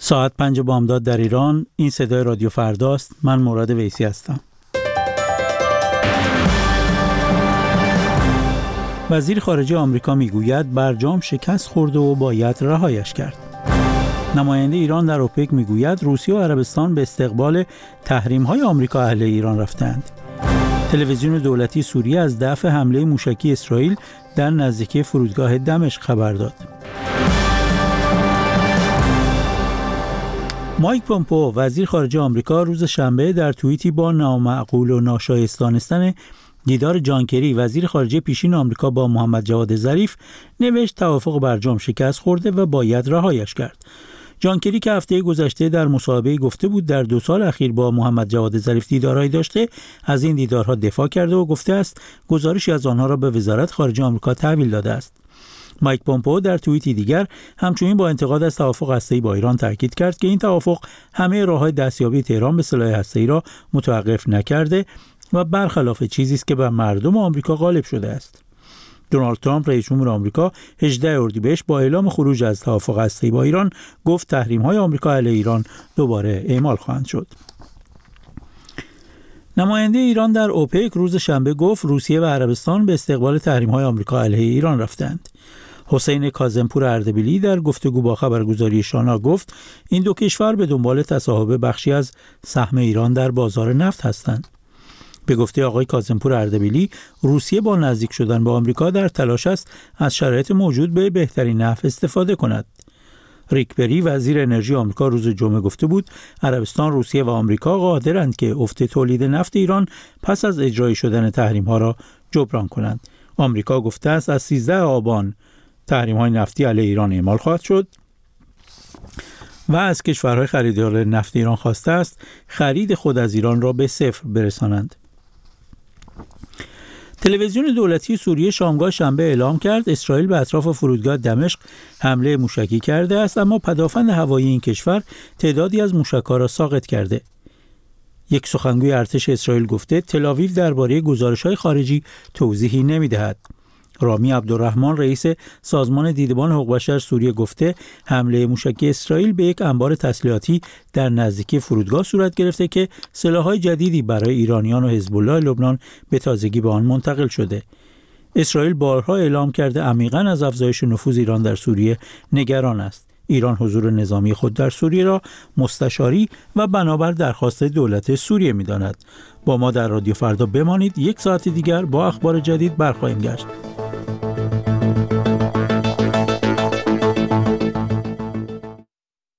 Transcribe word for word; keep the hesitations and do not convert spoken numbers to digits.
ساعت پنج بامداد در ایران. این صدای رادیو فرداست. من مراد ویسی هستم. وزیر خارجه آمریکا میگوید برجام شکست خورده و باید رهایش کرد. نماینده ایران در اوپک میگوید روسیه و عربستان به استقبال تحریم‌های آمریکا علیه ایران رفتند. تلویزیون دولتی سوریه از دفع حمله موشکی اسرائیل در نزدیکی فرودگاه دمشق خبر داد. مایک پومپئو وزیر خارجه آمریکا روز شنبه در توییتی با نامعقول و ناشایست دانستن دیدار جان کری وزیر خارجه پیشین آمریکا با محمد جواد ظریف نوشت توافق برجام شکست خورده و باید رهایش کرد. جان کری که هفته گذشته در مصاحبه‌ای گفته بود در دو سال اخیر با محمد جواد ظریف دیدارهایی داشته، از این دیدارها دفاع کرده و گفته است گزارشی از آنها را به وزارت خارجه آمریکا تحویل داده است. مایک پومپئو در توییتی دیگر همچنین با انتقاد از توافق هسته‌ای با ایران تاکید کرد که این توافق همه راه‌های دستیابی تهران به سلاح هسته‌ای را متوقف نکرده و برخلاف چیزی است که بر مردم آمریکا غالب شده است. دونالد ترامپ رئیس جمهور آمریکا هجدهم اردیبهشت با اعلام خروج از توافق هسته‌ای با ایران گفت تحریم‌های آمریکا علیه ایران دوباره اعمال خواهند شد. نماینده ایران در اوپک روز شنبه گفت روسیه و عربستان به استقبال تحریم‌های آمریکا علیه ایران رفتند. حسین کاظمپور اردبیلی در گفتگو با خبرگزاری شانا گفت این دو کشور به دنبال تصاحب بخشی از سهم ایران در بازار نفت هستند. به گفته آقای کاظمپور اردبیلی، روسیه با نزدیک شدن به آمریکا در تلاش است از شرایط موجود به بهترین نحو استفاده کند. ریک پری وزیر انرژی آمریکا روز جمعه گفته بود عربستان، روسیه و آمریکا قادرند که افت تولید نفت ایران پس از اجرای شدن تحریم‌ها را جبران کنند. آمریکا گفته است از سیزدهم آبان تحریم‌های نفتی علیه ایران اعمال خواهد شد و از کشورهای خریدار نفت ایران خواسته است خرید خود از ایران را به صفر برسانند. تلویزیون دولتی سوریه شامگاه شنبه اعلام کرد اسرائیل به اطراف فرودگاه دمشق حمله موشکی کرده است، اما پدافند هوایی این کشور تعدادی از موشک‌ها را ساقط کرده. یک سخنگوی ارتش اسرائیل گفته تل‌آویو درباره گزارش‌های خارجی توضیحی نمی‌دهد. رامی عبدالرحمن رئیس سازمان دیدبان حقوق بشر سوریه گفته حمله موشکی اسرائیل به یک انبار تسلیحاتی در نزدیکی فرودگاه صورت گرفته که سلاح‌های جدیدی برای ایرانیان و حزب الله لبنان به تازگی به آن منتقل شده. اسرائیل بارها اعلام کرده عمیقاً از افزایش نفوذ ایران در سوریه نگران است. ایران حضور نظامی خود در سوریه را مستشاری و بنابر درخواست دولت سوریه می‌داند. با ما در رادیو فردا بمانید. یک ساعت دیگر با اخبار جدید برخواهیم گشت.